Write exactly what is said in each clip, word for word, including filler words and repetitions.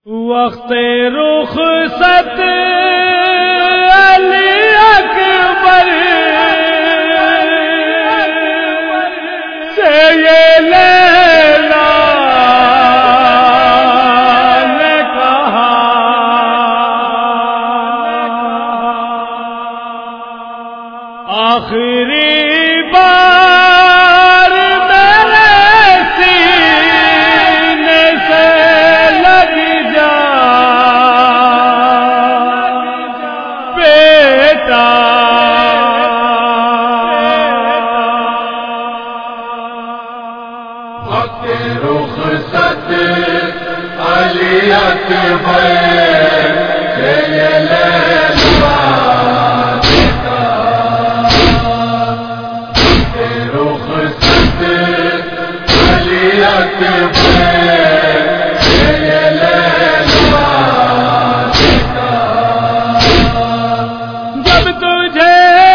وقت رخصت علی اکبر سے یہ لیلا نے کہا آخری بار میرے سینے سے لگ جا بیٹا وقت رخصت علی اکبر سے یہ لیلا رخصت علی اکبر سے یہ لیلا جب تجھے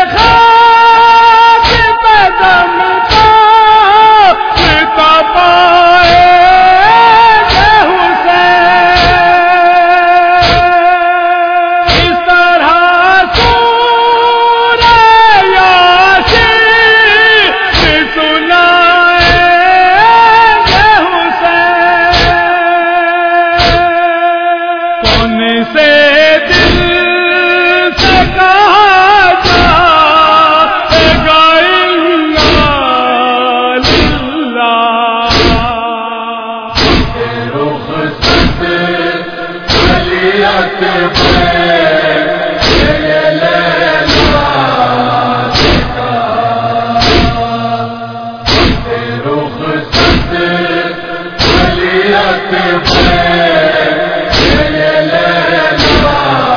خاک پہ دم کا پائے گے حسین، اس طرح سورہ یاسین سنائے گے حسین، کون سے دل سے کہا جائے گا رخصت علی اکبر سے یہ لیلا رخصت علی اکبر سے یہ لیلا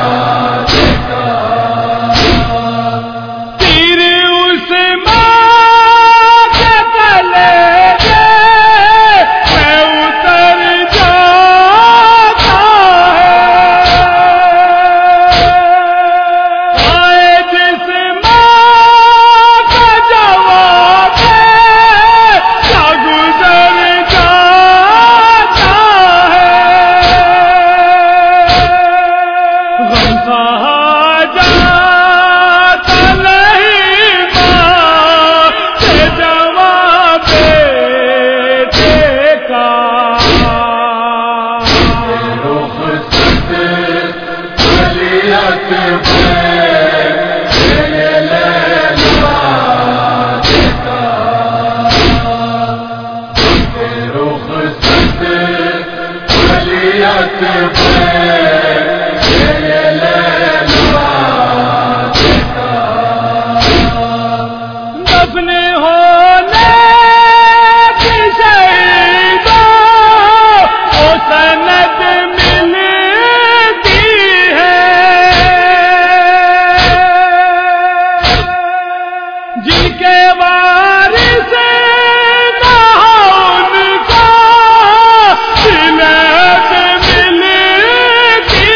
تیر اس ماں کے گلے میں اتر جاتا ہے، آئے جس ماں کا جواب ہے کیا گزر جاتا ہے، غم کہا جاتا نہیں ماں کے جواب بیٹے کا، رخصت علی اکبر سے یہ لیلا رخصت علی اکبر سے یہ لیلا دفن ہونے کی شہیدوں کو سند ملتی ہے، جن کے وارث نہ ہوں ان کو سند ملتی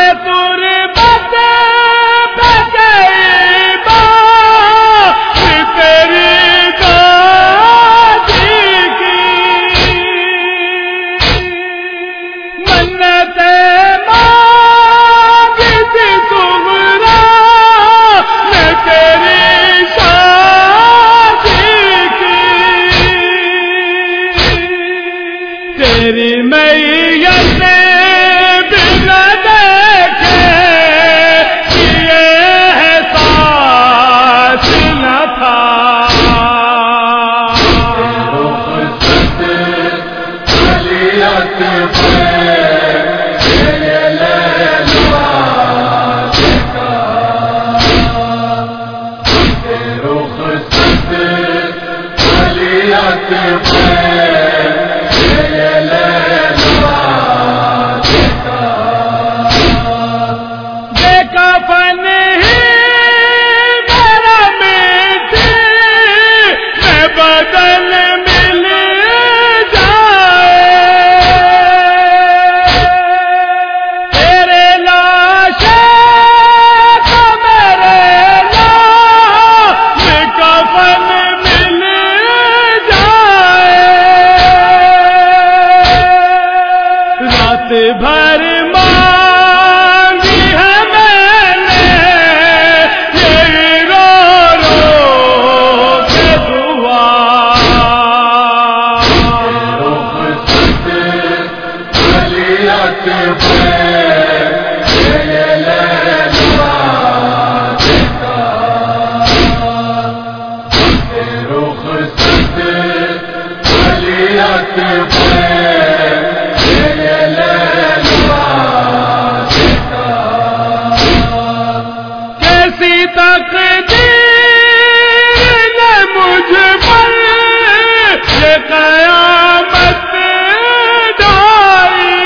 تربت پہ کئی بار تیری گاجی کی منتیں مانگی تھی تمہارا میں تیری شادی کی تیری میت نے بنا دیکھے یہ احساس نہ تھا بھر مانگی ہے میں نے یہ رو رو کے دعا تقدیر نے مجھ پر یہ قیامت ڈالی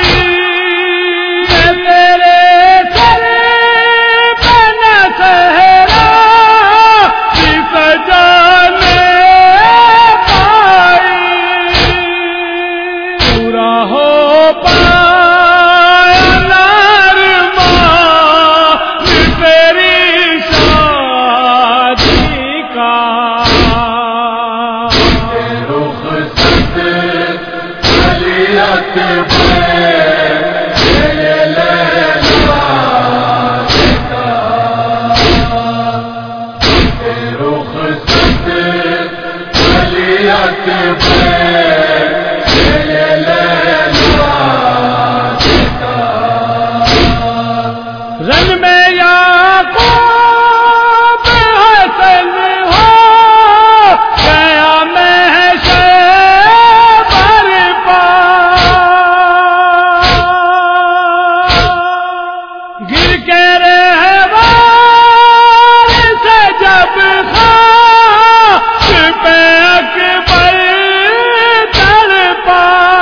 میں تیرے سر پہ نہ صحرا کی سجانے پائی پورا ہو پایا نارما تیری رن میں یعقوب حسن ہو گیا محشر برپا گر کے رہوار سے جب خاک پہ اکبر تڑپا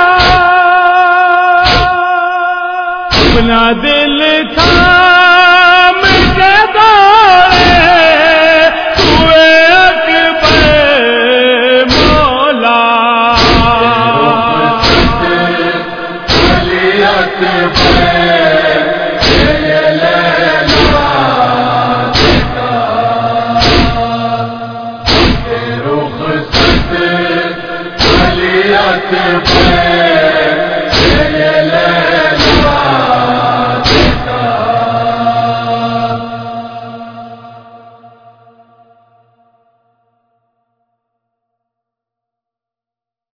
اپنا دل تھام کے دوڑے ہوئے اکبر مولا پہ